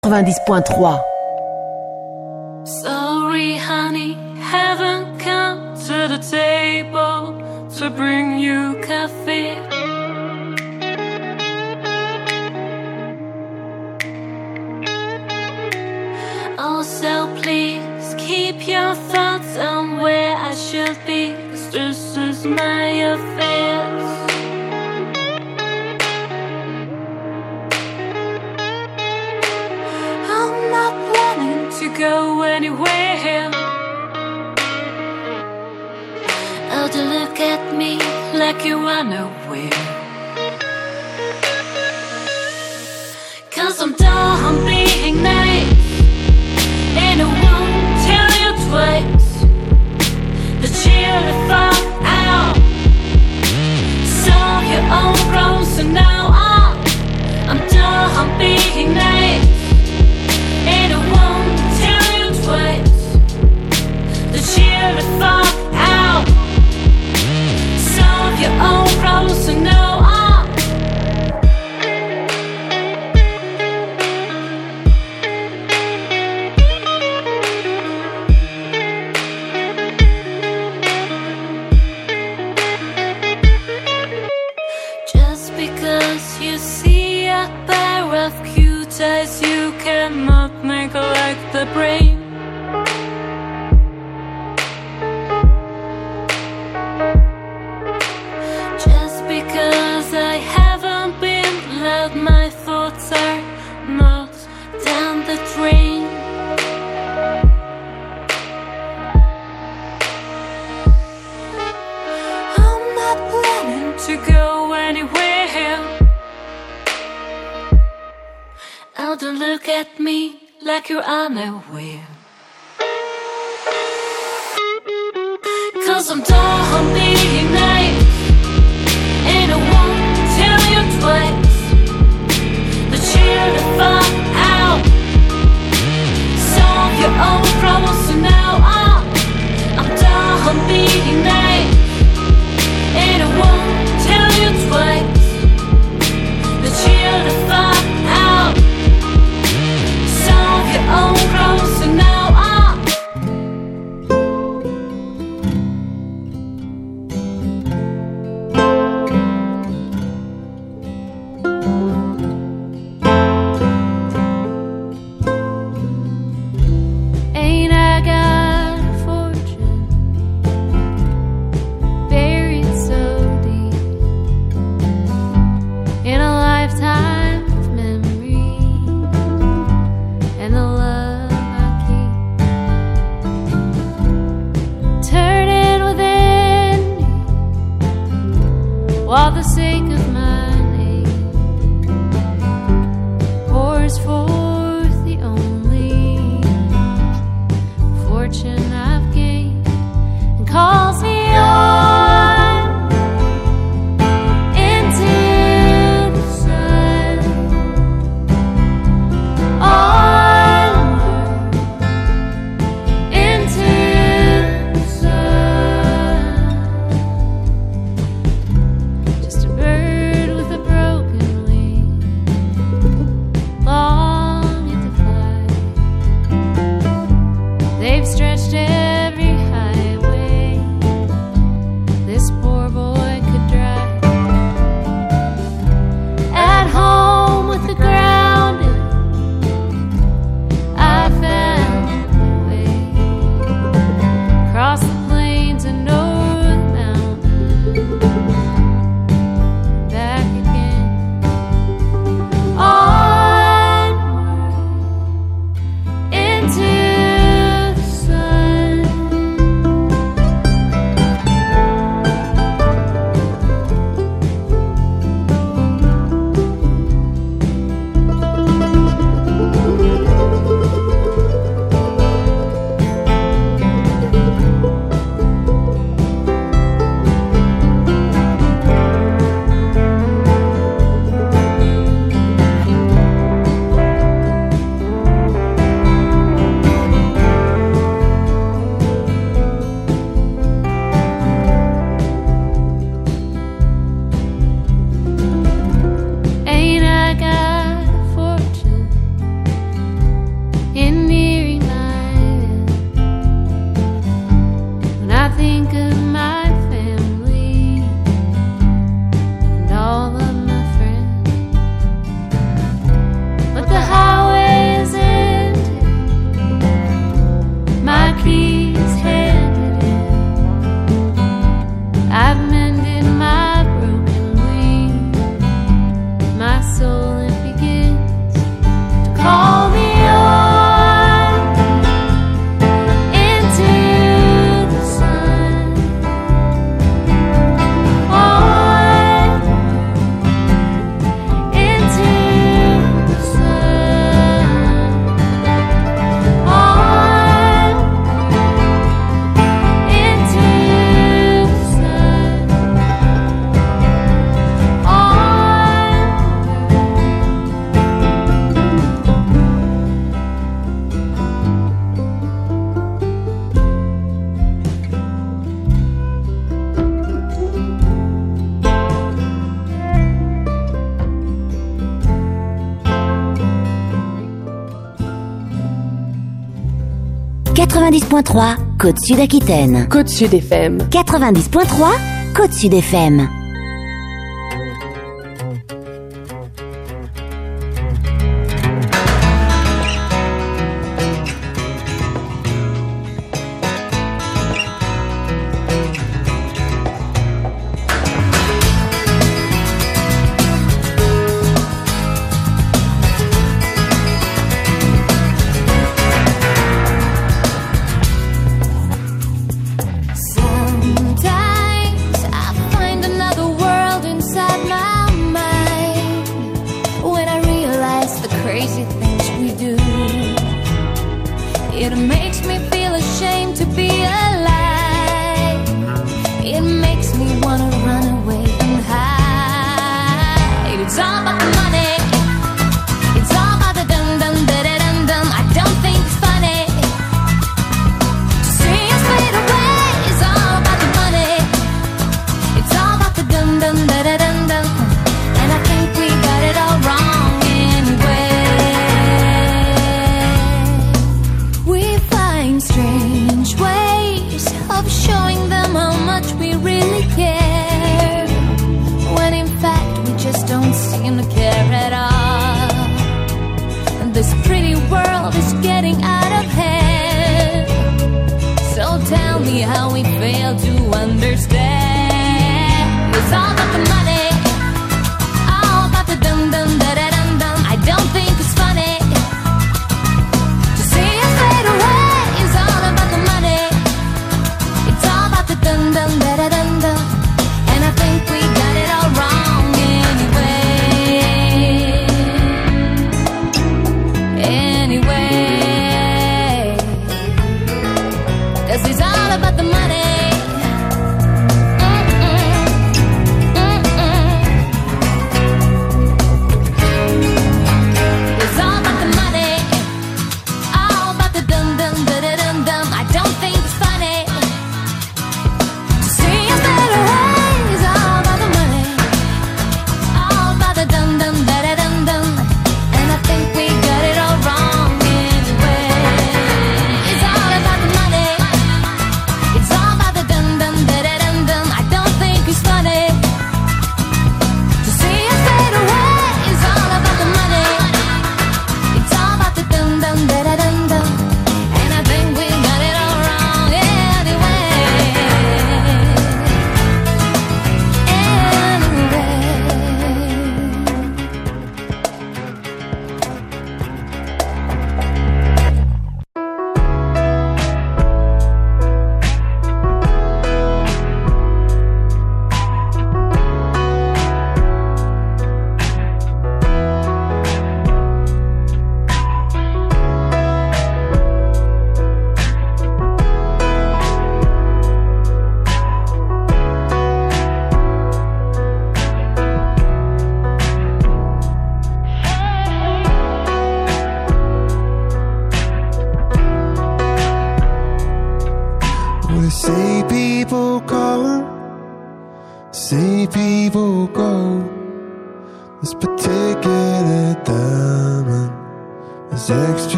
90.3. Sorry, honey, haven't come to the table to bring you coffee. Also, please keep your thoughts on where I should be, 'cause this is my affairs. I'm not planning to go anywhere. Oh, to look at me like you are nowhere. 'Cause I'm done being nice, and I won't tell you twice. The chill the fuck out. Solve your own problems, so now I'm done being nice, and I won't tell you twice. The chill the fuck out. Solve your own problems, so now you cannot neglect the brain. Just because I haven't been loud, my thoughts are not down the drain. I'm not planning to go anywhere. Oh, don't look at me like you're unaware. 'Cause I'm done being nice, and I won't tell you twice. But chill the fuck out. Solve your own problems, so now I'm done being nice, and I won't tell you twice. But chill the fuck out. Solve your own problems, so now 90.3, Côte-Sud Aquitaine. Côte-Sud FM. 90.3, Côte-Sud FM.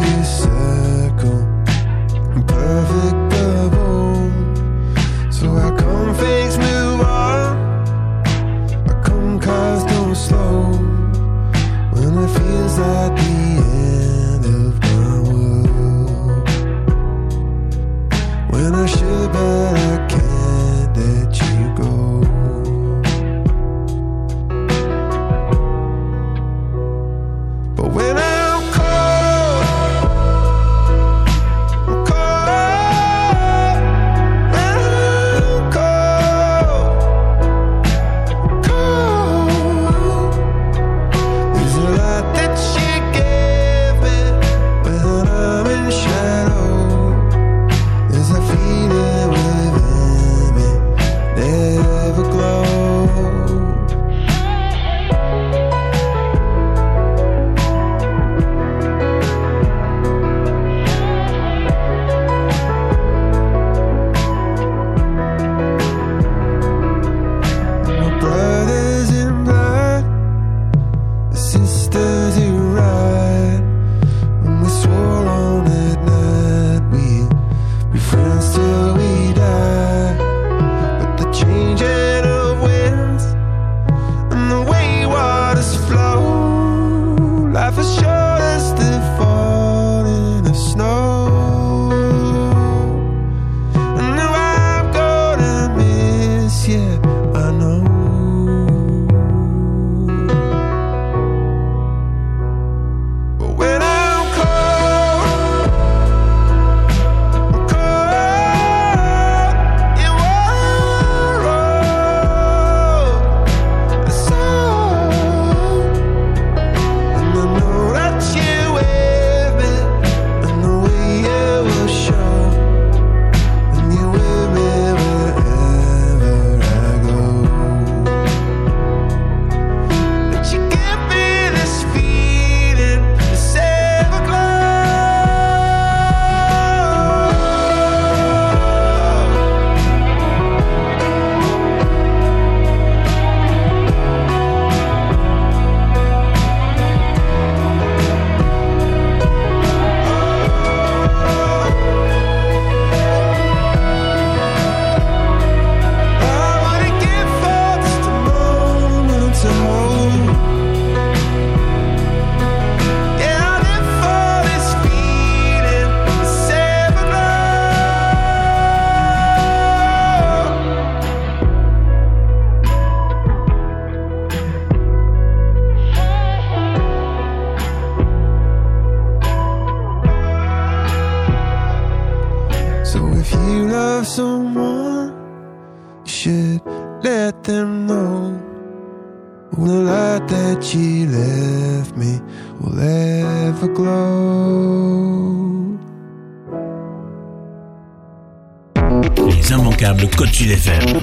So I someone, you should let them know. The light that she left me will ever glow. Les immanquables Côte Sud FM.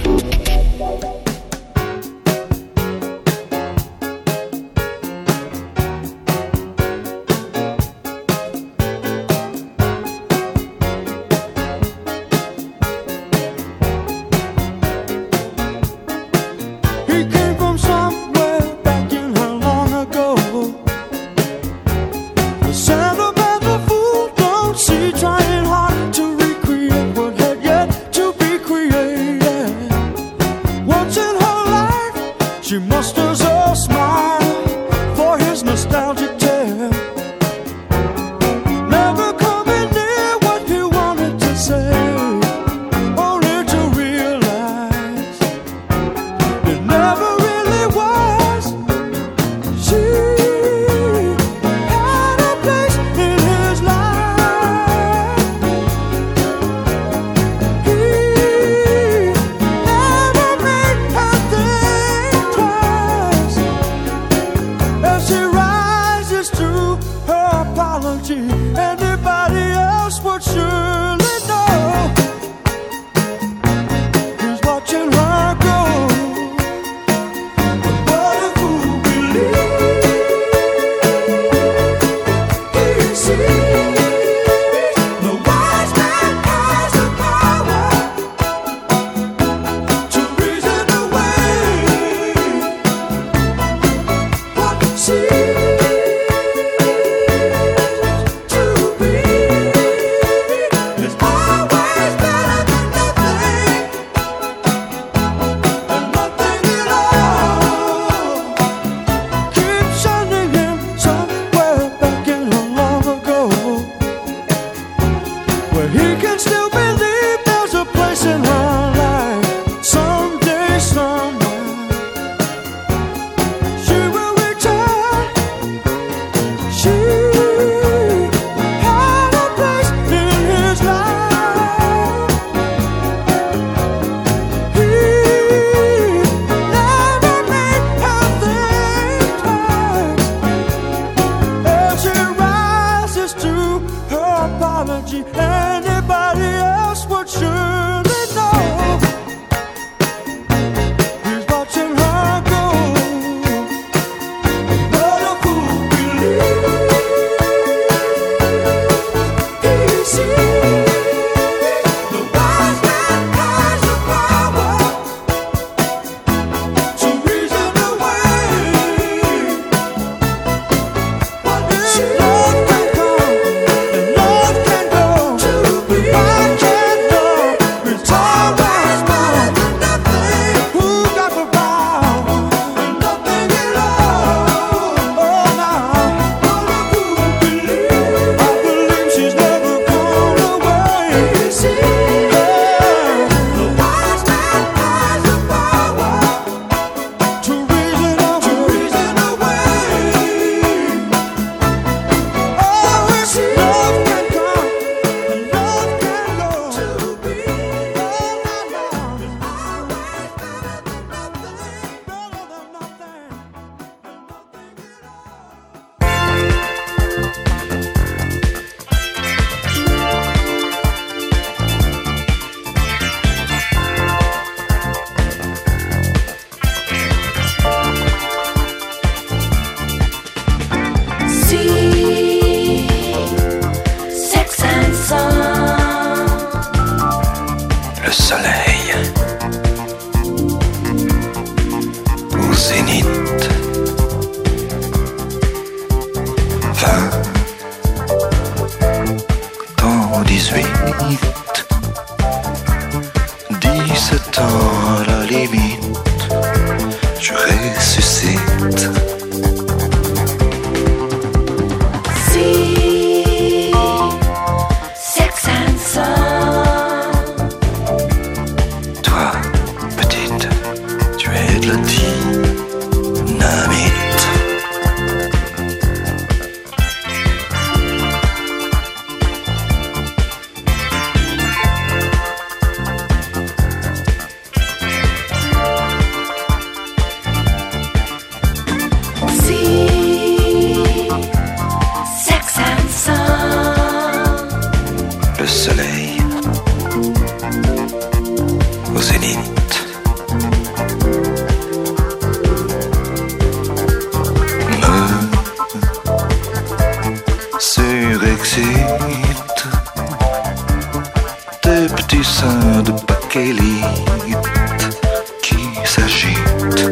sein de bakélite qui s'agite.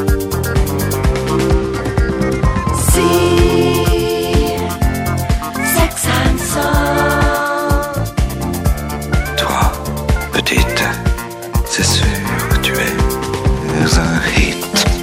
Sex and soul. Toi, petite, c'est sûr, tu es un hit.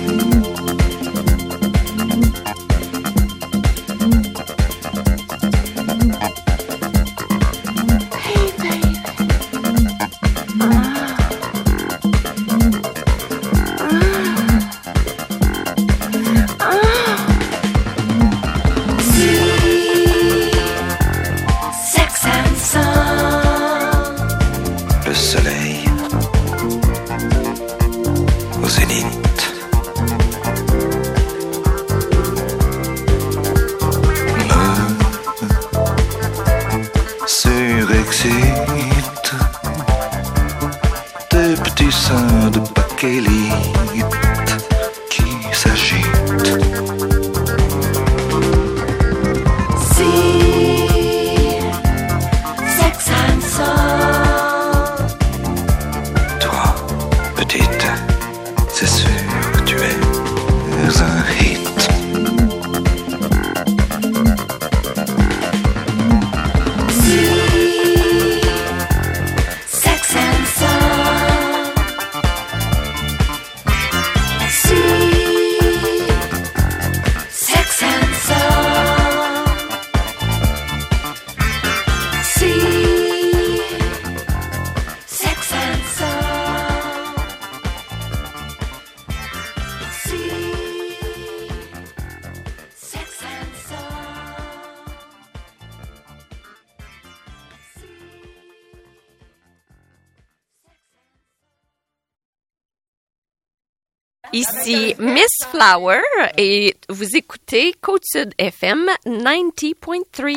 Ici Miss Flower et vous écoutez Côte-Sud FM 90.3.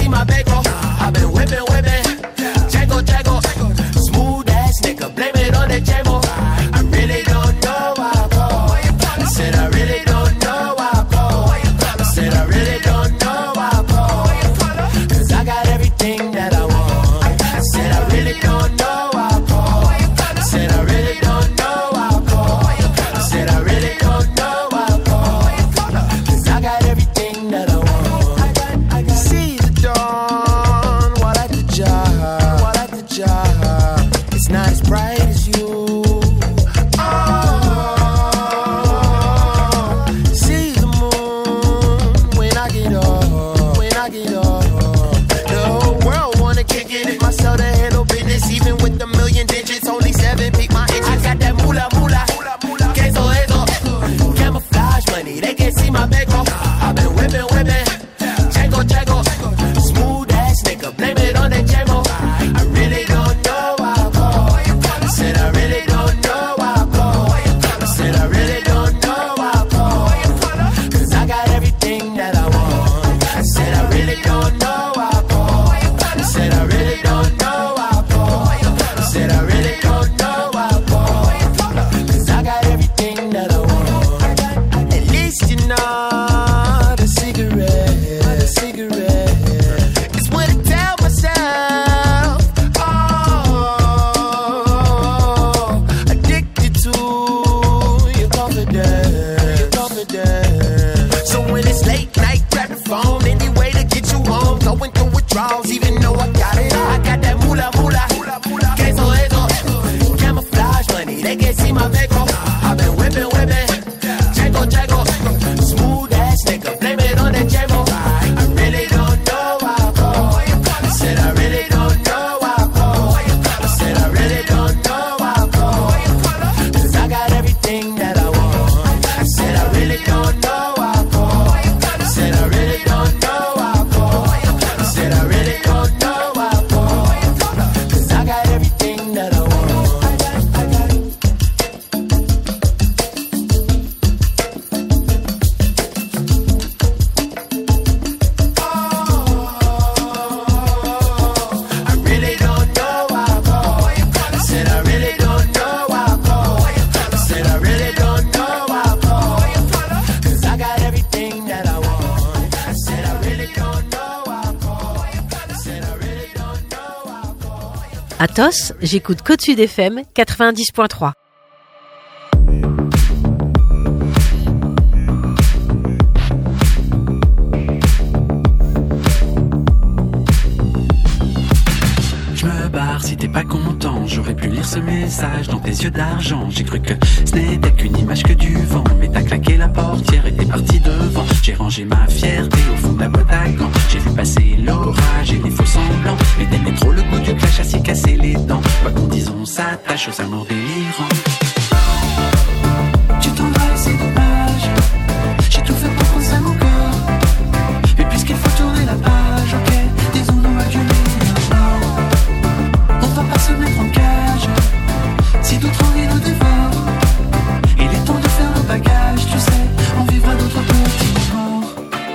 see my bagel. I've been whipping. Jago. Smooth ass nigga, blame it on the J-Mo. I really don't know why I call. I said I really don't know why I call. I said I really don't know why I call. Cause I got everything that I want. I said I really don't know why I call. I said I really don't know why I call. I said I really don't know why I call. Cause I got everything that I want. I see the dawn while at the job. It's not as bright as you. See the moon when I get up. The whole world wanna kick it. If my soda handle business, even with the million digits, only 7 pick my inches. I got that moolah. Queso eso. Camouflage money, they can't see my bankroll. I've been whipping. Jago. Smooth ass nigga, blame it on that J-Mo. I really don't know why I call. I said I really don't know why I call. I said I really don't know why I call. Cause I got everything that I want. I said I really don't know why I call. I said I really don't know why I call. I said I really don't know why I call. Cause I got everything that I want. At least you're not a cigarette. It's what I tell myself. Addicted to your confidence. So when it's late night, grab the phone. Any way to get you home. Going through withdrawals, even though I got it. I got that moolah. Queso eso. Camouflage money, they can't see my bankroll. I've been whipping. Jago. Smooth ass nigga, blame it on that J-Mo. I really don't know why I call. I said I really don't know why I call. I said I really don't know why I call. Cause I got everything that I want. I said I really don't know why I call. I said I really don't know why I call. I said I really don't know why I call. Cause I got everything that I want. Athos, j'écoute Côte Sud FM 90.3. Je me barre si t'es pas content. J'aurais pu lire ce message dans tes yeux d'argent. J'ai cru que ce n'était qu'une image que du vent. Mais t'as claqué la portière et t'es parti devant. J'ai rangé ma fierté au fond de la boîte à gants. J'ai vu passer l'orage et les faux semblants. Mais t'aimais trop le goût du clash à s'y casser les dents. Quoi qu'on dise, on s'attache aux amours délirants. Tu t'en vas et c'est dommage. J'ai tout fait pour qu'on s'aime encore. Mais puisqu'il faut tourner la page, ok, disons-nous adieu maintenant. On va pas se mettre en cage. Si d'autres envies nous dévorent, il est temps de faire nos bagages, tu sais. On vivra notre petit mort.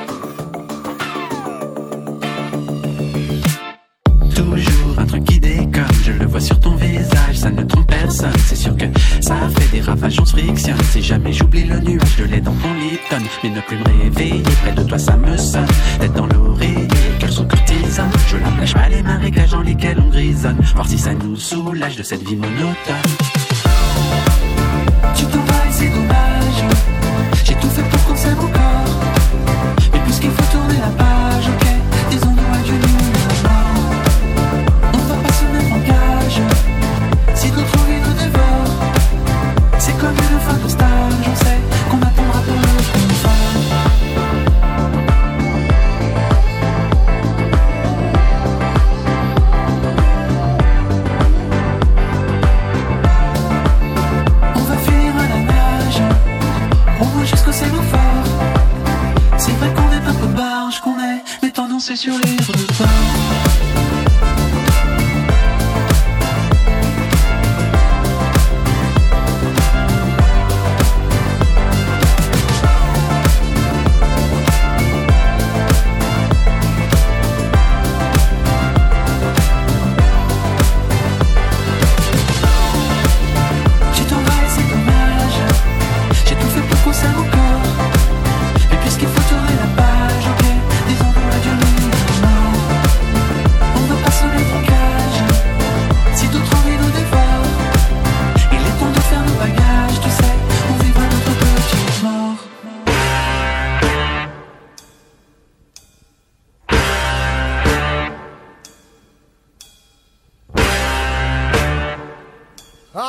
Toujours un truc qui déconne, je le vois sur ton visage, ça ne trompe personne. C'est sûr que ça fait des ravages, on se frictionne. Si jamais j'oublie le nuage de lait dans ton Lipton, mais ne plus me réveiller près de toi ça me sonne. D'être dans l'oreiller, les cœurs sont courtisans. Je la plage pas les marécages dans lesquels on grisonne. Voir si ça nous soulage de cette vie monotone. Tu t'en vas et c'est dommage. J'ai tout fait pour qu'on s'aime encore. Mais puisqu'il faut tourner la page, ok, disons-nous adieu maintenant. On va pas se mettre en cage. Si d'autres envies nous dévorent, c'est comme une fin de stage. On sait qu'on attendra pour le confort. Jusqu'au sémaphore. C'est vrai qu'on est un peu barge, qu'on est, mais tendance sur les rebords.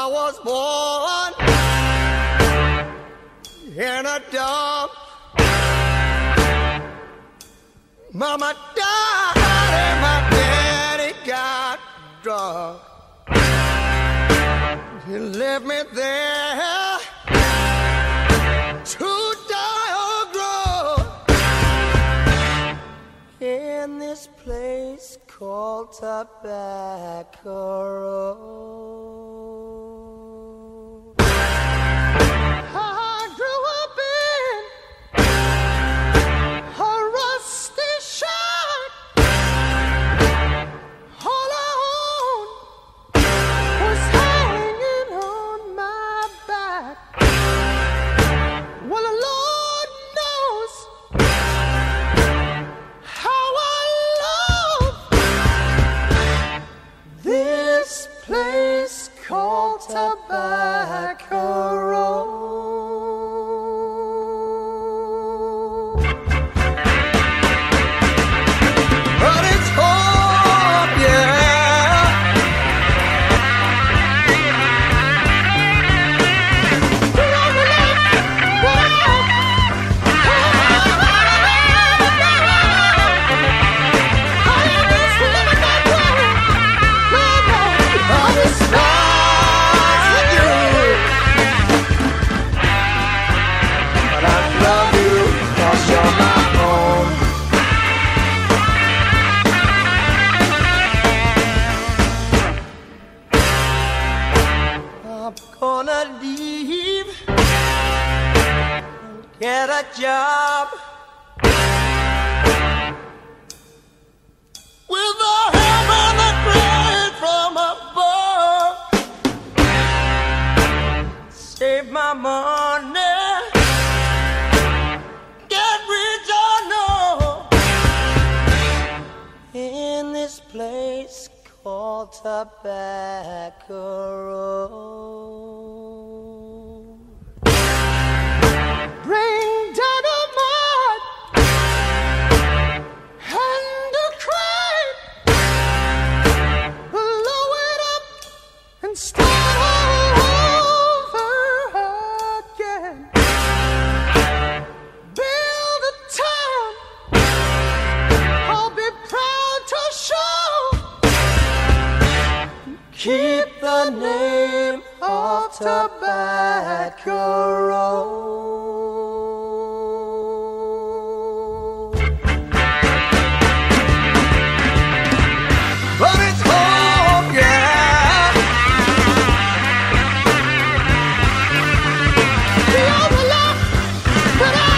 I was born in a dump. Mama died and my daddy got drunk. He left me there to die or grow in this place called Tobacco Road. I grew up in a rusty shack. All I owned was hanging on my back. Well, the Lord knows how I love this place called Tobacco Road. But it's home, yeah. I'm gonna leave and get a job with the help and the grace from above. Save my money, get rich or no, in this place called Tobacco Road. Bring dynamite and a crane, blow it up and start over again. Build a town I'll be proud to show. Keep the name of Tobacco Road. But it's home, yeah. The only love that I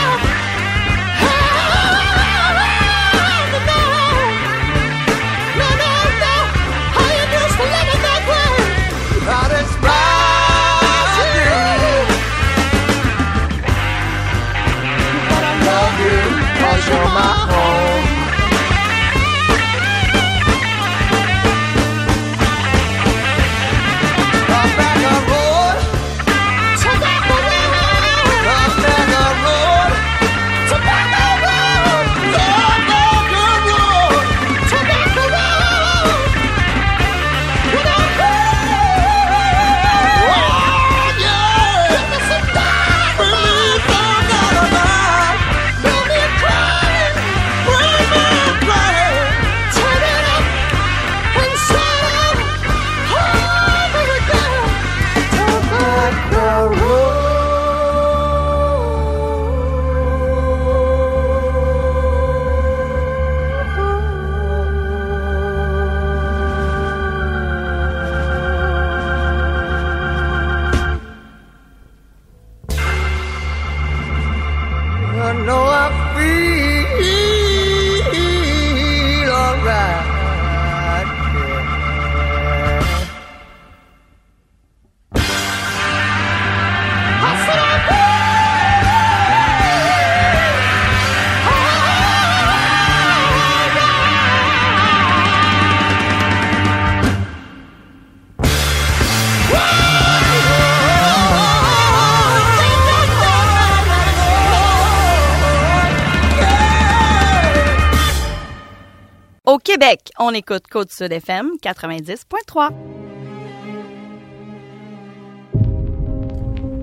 have to know. No, I used to live it that way. I despise you, but I love you 'cause you're my home. Tobacco Road, Tobacco Road, Tobacco Road, Tobacco Road, Tobacco Road, Tobacco Road. I know I feel alright. I said I Au Québec, on écoute Côte-Sud FM 90.3.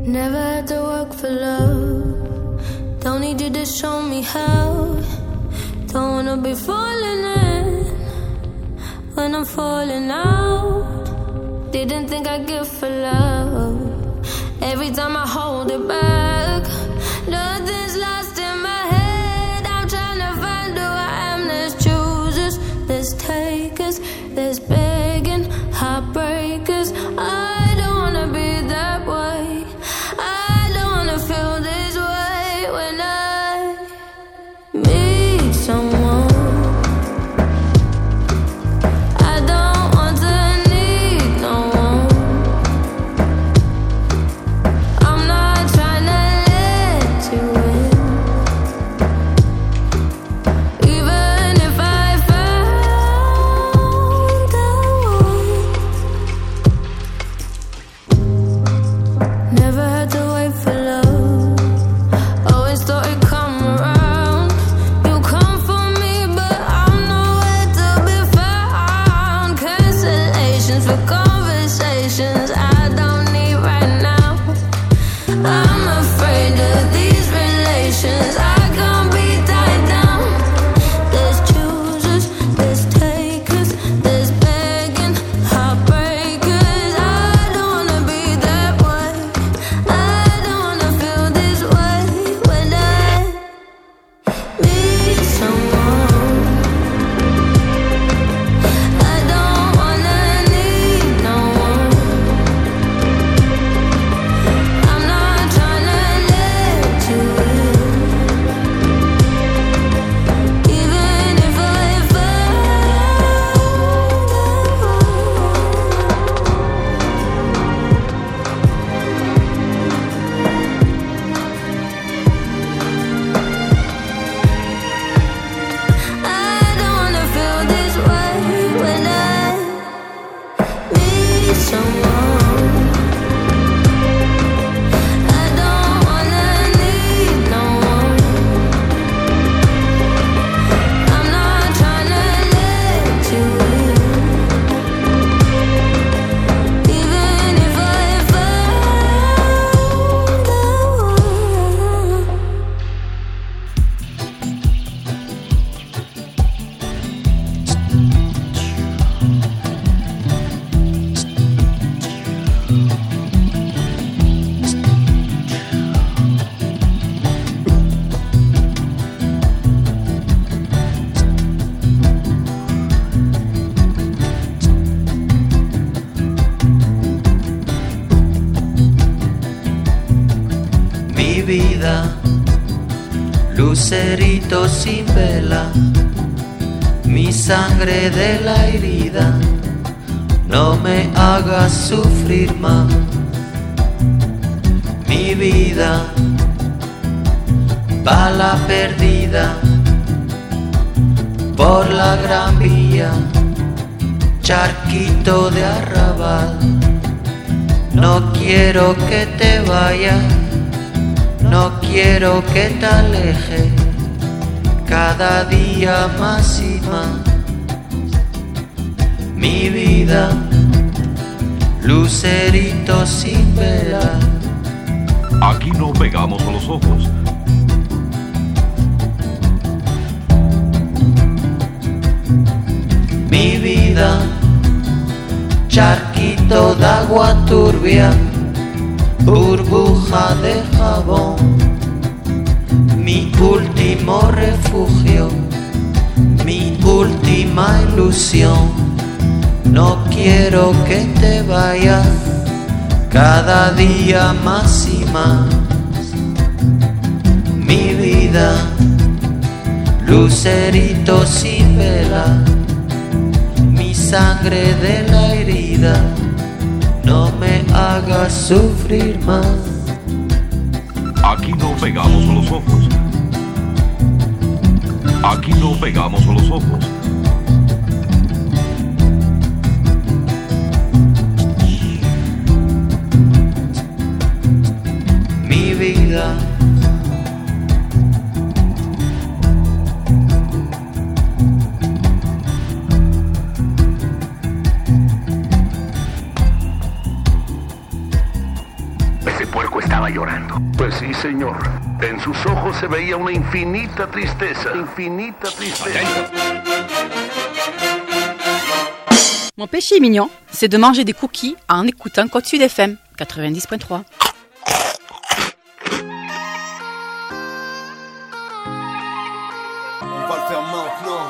Never had to work for love. Don't need you to show me how. Don't wanna be falling in when I'm falling out. Didn't think I'd give for love. Every time I hold it back, nothing's lost in my head. I'm trying to find who I am. There's choosers, there's takers, there's begging, heartbreakers. I don't wanna be that way. I don't wanna feel this way when I meet someone. I don't want to need no one. I'm not trying to let you in. Even if I found the one. Never had to wait for love. Always thought it'd come around. You come for me, but I'm nowhere to be found. Cancellations for conversations I don't need right now. I'm afraid of these relations. I can't be tied down. There's choosers, there's takers, there's begging, heartbreakers. I don't wanna be that way. I don't wanna feel this way when I meet someone. I don't wanna need no one. I'm not trying to let you in. Even if I found the I don't wanna feel this way when I meet someone. I don't wanna need no one. I'm not trying to let you in. Even if I found the one. Mi vida, lucerito sin vela, mi sangre de la herida, no me hagas sufrir más. Mi vida, bala perdida, por la gran vía, charquito de arrabal, no quiero que te vayas. No quiero que te aleje cada día más y más. Mi vida, lucerito sin vela. Aquí no pegamos los ojos. Mi vida, charquito de agua turbia, burbuja de jabón, mi último refugio, mi última ilusión. No quiero que te vayas cada día más y más. Mi vida, lucerito sin vela, mi sangre de la herida, no me hagas sufrir más. Aquí no pegamos los ojos. Aquí no pegamos los ojos. Mi vida, ese puerco está señor. En sus ojos se veía una infinita tristeza. Infinita tristeza. Mon péché mignon, c'est de manger des cookies en écoutant Côte Sud FM 90.3. On va le faire maintenant.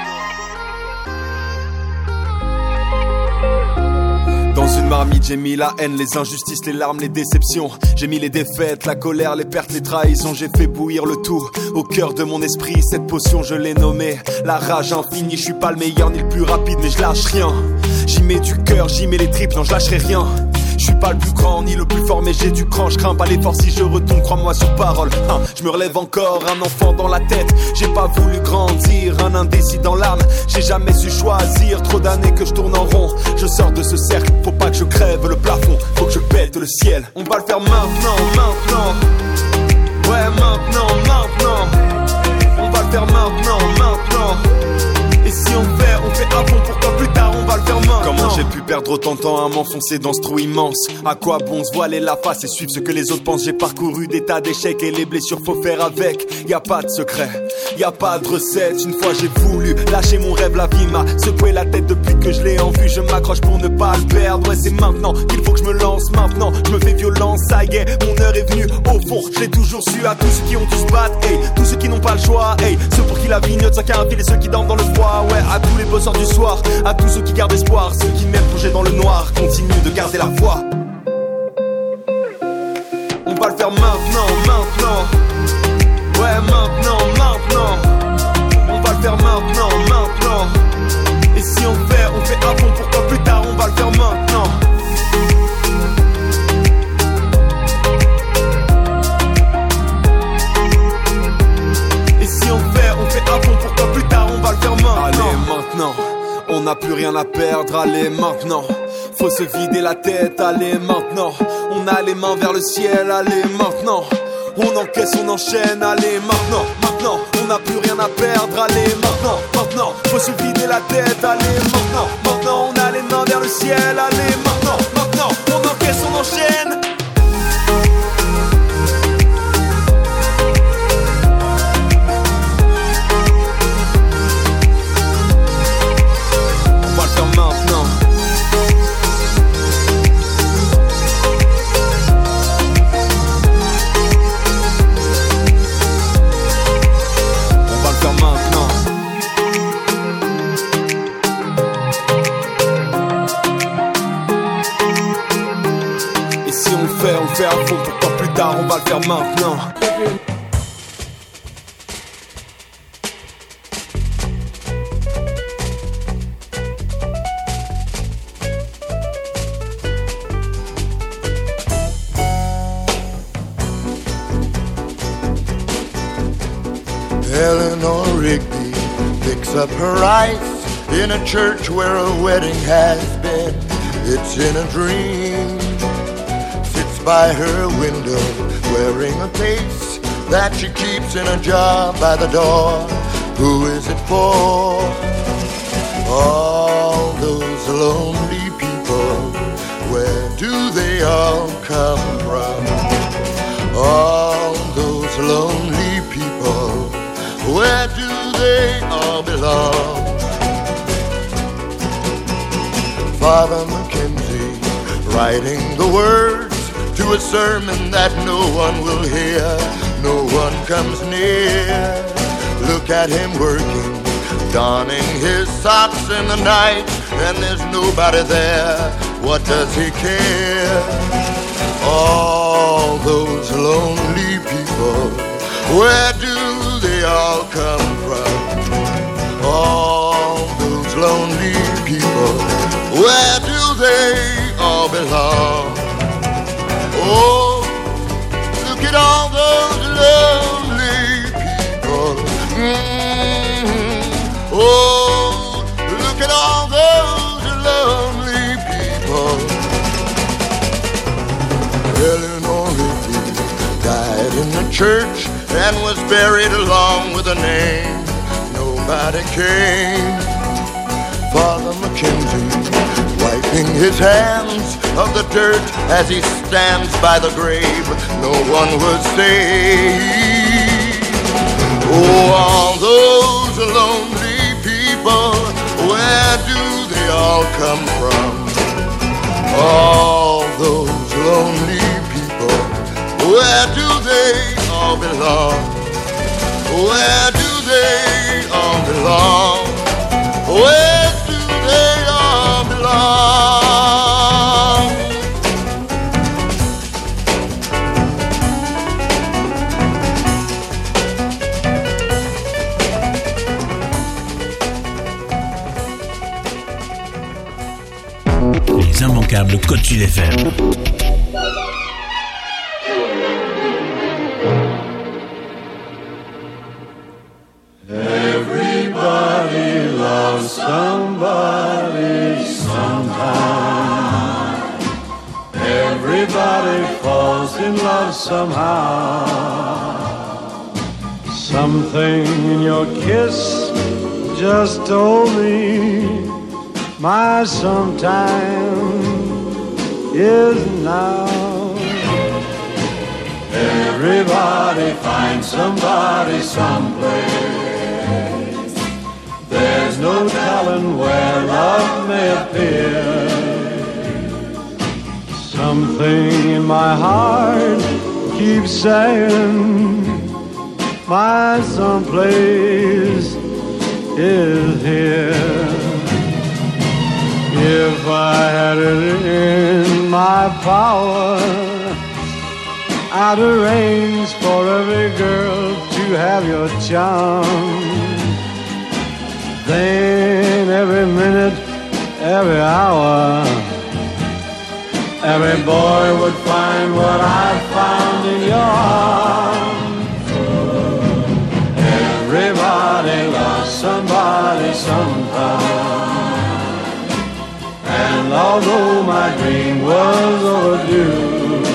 Dans une marmite, j'ai mis la haine, les injustices, les larmes, les déceptions. J'ai mis les défaites, la colère, les pertes, les trahisons. J'ai fait bouillir le tout au cœur de mon esprit. Cette potion, je l'ai nommée la rage infinie. Je suis pas le meilleur ni le plus rapide, mais je lâche rien. J'y mets du cœur, j'y mets les tripes, non je lâcherai rien. Je suis pas le plus grand ni le plus fort, mais j'ai du cran. Je crains pas l'effort si je retombe, crois-moi sur parole. Je me relève encore, un enfant dans la tête. J'ai pas voulu grandir, un indécis dans l'âme. J'ai jamais su choisir, trop d'années que je tourne en rond. Je sors de ce cercle, faut pas que je crève le plafond. Faut que je pète le ciel. On va le faire maintenant, maintenant. Ouais, maintenant, maintenant. On va le faire maintenant, maintenant. Et si on fait à fond, pourquoi plus tard on va le faire maintenant? Comment j'ai pu perdre autant de temps à m'enfoncer dans ce trou immense? À quoi bon se voiler la face et suivre ce que les autres pensent? J'ai parcouru des tas d'échecs et les blessures faut faire avec. Y a pas de secret, y a pas de recette. Une fois j'ai voulu lâcher mon rêve, la vie m'a secoué la tête depuis que je l'ai en vue. Je m'accroche pour ne pas le perdre, ouais c'est maintenant qu'il faut que je me lance maintenant. Je me fais violence, ça y est, mon heure est venue. Au fond, je l'ai toujours su à tous ceux qui ont dû se battre, hey, tous ceux qui n'ont pas le choix, hey, ceux pour qui la vignote sans qu'un fil et ceux qui dorment dans le froid. Ouais, à tous les bosseurs du soir, à tous ceux qui gardent espoir, ceux qui m'aiment plonger dans le noir, continuent de garder la foi. On va le faire maintenant, maintenant. Ouais, maintenant, maintenant. On va le faire maintenant, maintenant. Et si on fait à fond, pourquoi plus tard on va le faire maintenant? Et si on fait à fond, pourquoi plus tard on va le faire maintenant? Allez, maintenant. On n'a plus rien à perdre, allez maintenant. Faut se vider la tête, allez maintenant. On a les mains vers le ciel, allez maintenant. On encaisse, on enchaîne, allez maintenant. Maintenant, on n'a plus rien à perdre, allez maintenant. Maintenant, faut se vider la tête, allez maintenant. Maintenant, on a les mains vers le ciel, allez maintenant. Maintenant, on encaisse, on enchaîne. On fait à fond, pourquoi plus tard on va le faire maintenant? Eleanor Rigby picks up her ice in a church where a wedding has been. It's in a dream. By her window, wearing a face that she keeps in a jar by the door. Who is it for? All those lonely people, where do they all come from? All those lonely people, where do they all belong? Father Mackenzie, writing the words to a sermon that no one will hear, no one comes near. Look at him working, donning his socks in the night, and there's nobody there. What does he care? All those lonely people, where do they all come from? All those lonely people, where do they all belong? Oh, look at all those lonely people. Oh, look at all those lonely people. Eleanor Rigby died in the church and was buried along with a name. Nobody came. Father Mackenzie wiping his hands of the dirt as he stands by the grave no one would save. Oh, all those lonely people, where do they all come from? All those lonely people, where do they all belong? Where do they all belong? Where do they all belong? Les immanquables Côte Sud FM. Everybody loves somebody sometime. Everybody falls in love somehow. Something in your kiss just told me my sometime is now. Everybody finds somebody someplace. There's no telling where love may appear. Something in my heart keeps saying my someplace is here. If I had it in my power, I'd arrange for every girl to have your charm. Then every minute, every hour, every boy would find what I found in your arms. Everybody loves somebody sometime. And although my dream was overdue,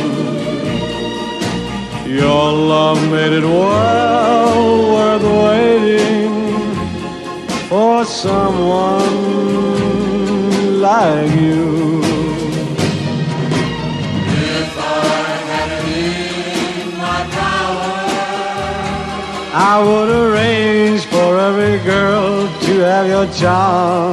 your love made it well worth waiting for someone like you. If I had it in my power, I would arrange for every girl to have your charm.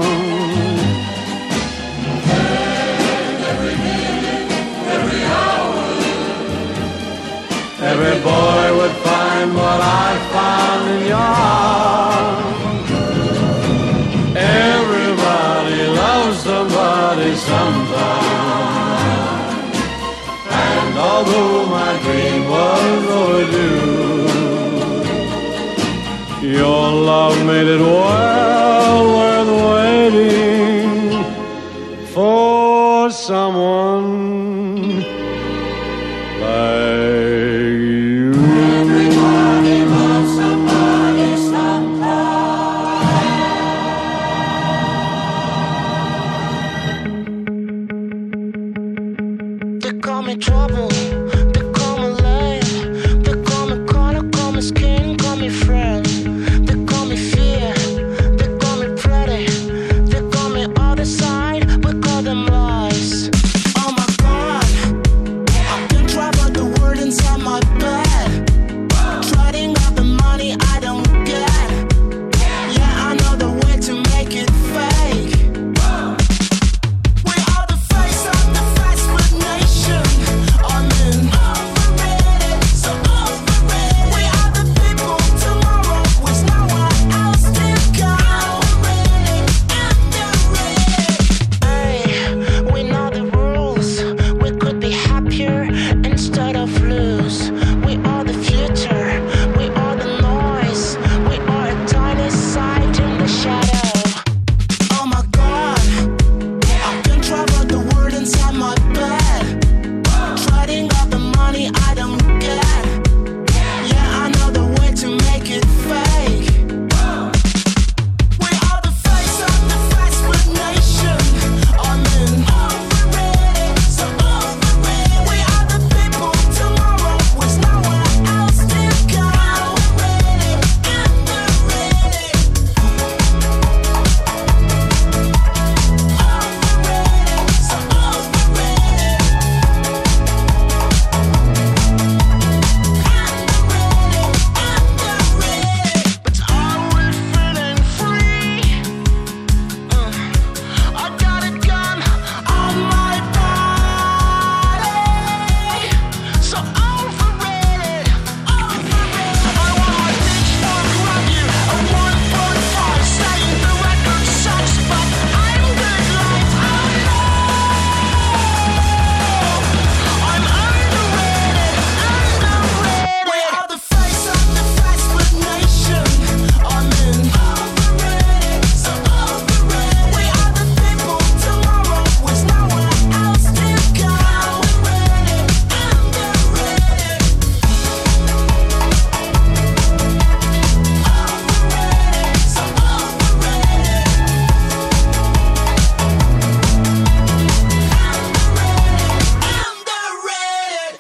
Every boy would find what I found in your arms. Everybody loves somebody sometime. And although my dream was overdue, your love made it well worth waiting for someone like you. Everybody loves somebody sometime. They call me trouble, they call me light, they call me corner, call me skin, call me friend, they call me fear,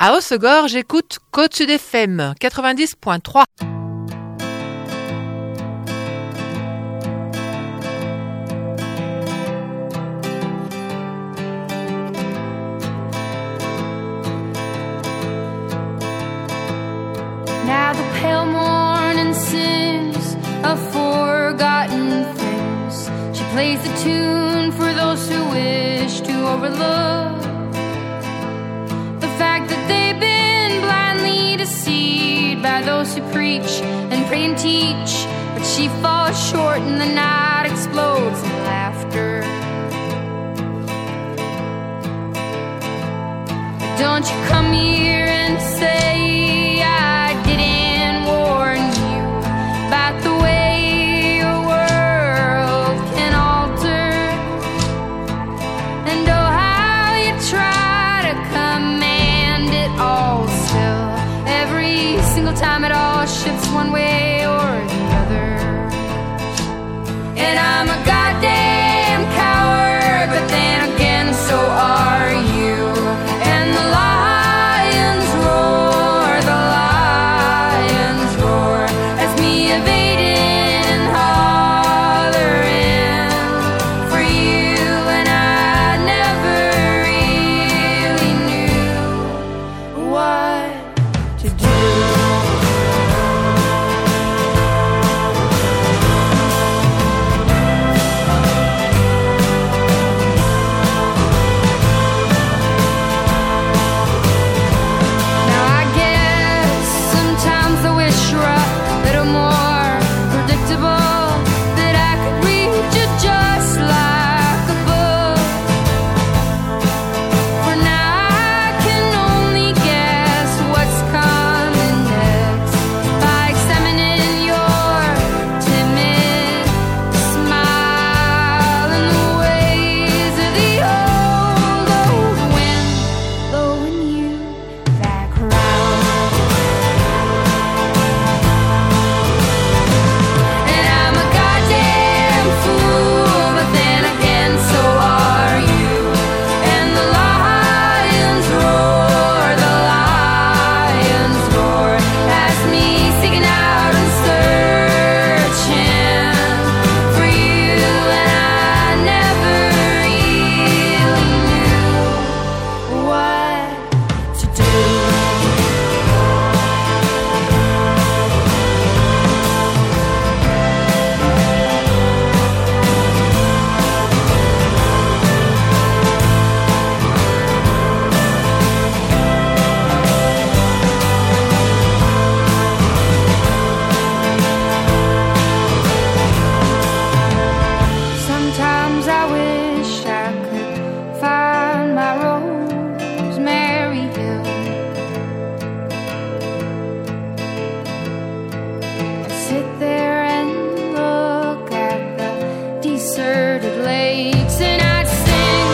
À Hossegor, j'écoute Côte-Sud FM 90.3. Now the pale morning sings of forgotten things. She plays the tune for those who wish to overlook the fact that they've been blindly deceived by those who preach and pray and teach. But she falls short and the night explodes in laughter. Don't you come here and say I didn't warn you about the way your world can alter. And oh, how you try to command it all still. Every single time it all shifts one way or the other. And I'm a goddamn coward, but then again so are you. And the lions roar, the lions roar. That's me evading and hollering for you. And I never really knew what to do. Now I guess sometimes I wish you were a little more predictable, that I could read you just like a book. For now I can only guess what's coming next by examining your timid smile and the ways of the old wind blowing you back round. And I'm a goddamn fool, but then again so are you. And the lions roar, the lions roar. That's me seeking out and searching for you. And I never really knew what to do. Sometimes I wish I could find my Rosemary Hill and sit there and look at the deserted lakes, and I'd sing.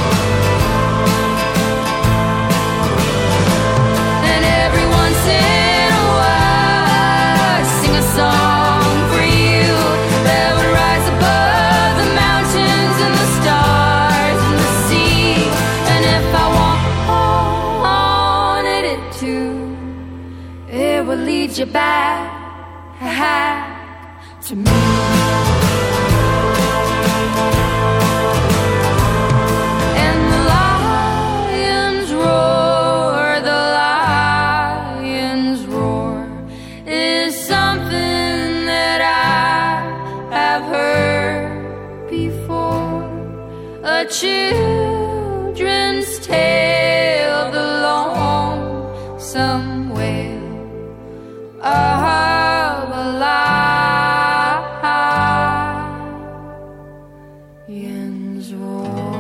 And every once in a while I'd sing a song for you that would rise above the mountains and the stars and the sea. And if I wanted it to, it would lead you back to me. And the lions roar, the lions roar is something that I have heard before. A children's tale of the lonesome wail of a lion's roar.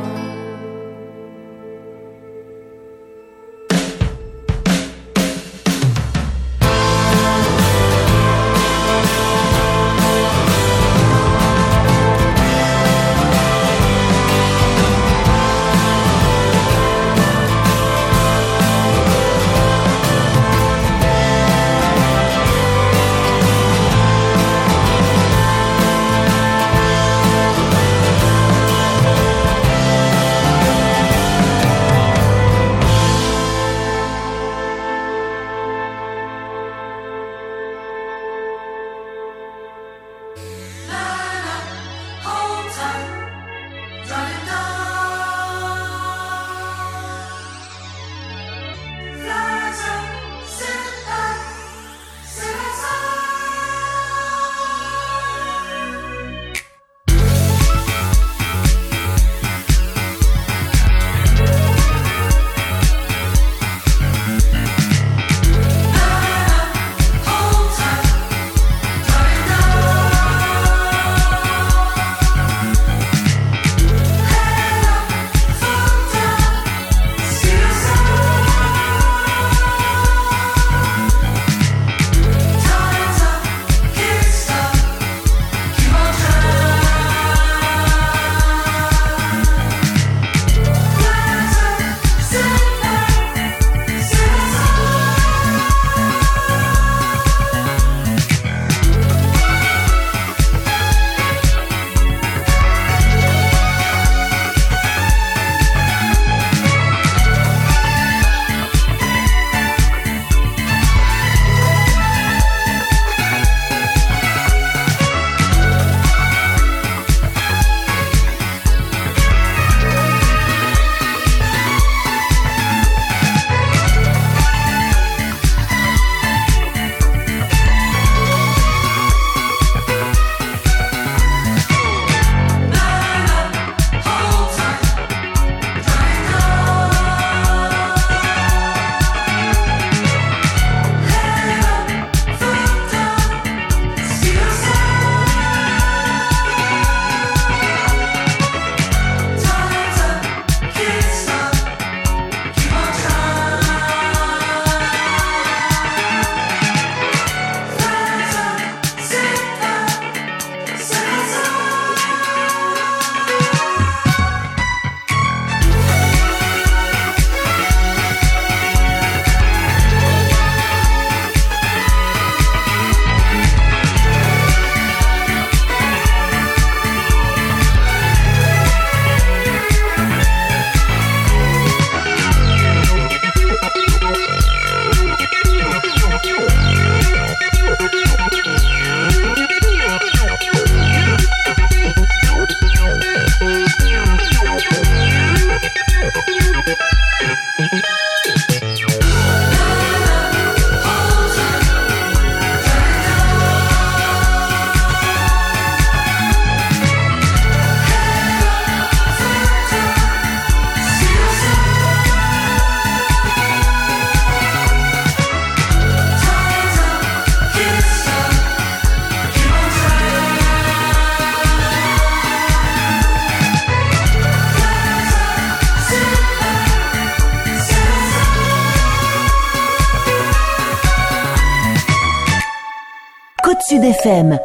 Sud FM.